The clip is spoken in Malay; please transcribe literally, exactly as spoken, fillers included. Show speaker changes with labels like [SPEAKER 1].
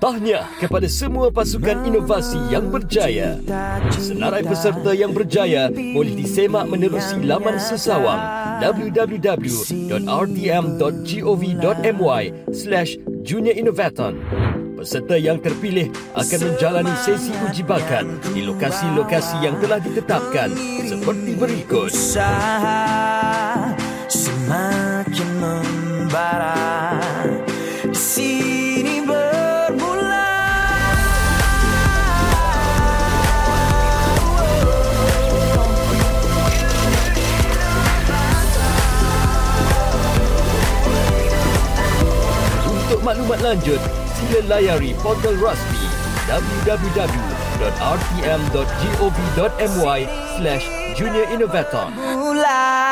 [SPEAKER 1] Tahniah kepada semua pasukan inovasi yang berjaya. Senarai peserta yang berjaya boleh disemak menerusi laman sesawang w w w dot r t m dot gov dot my slash junior innovathon. Peserta yang terpilih akan menjalani sesi uji bakat di lokasi-lokasi yang telah ditetapkan seperti berikut.
[SPEAKER 2] Semakin membara di sini bermula.
[SPEAKER 1] Untuk maklumat lanjut, sila layari portal rasmi w w w dot r t m dot gov dot my slash junior innovathon.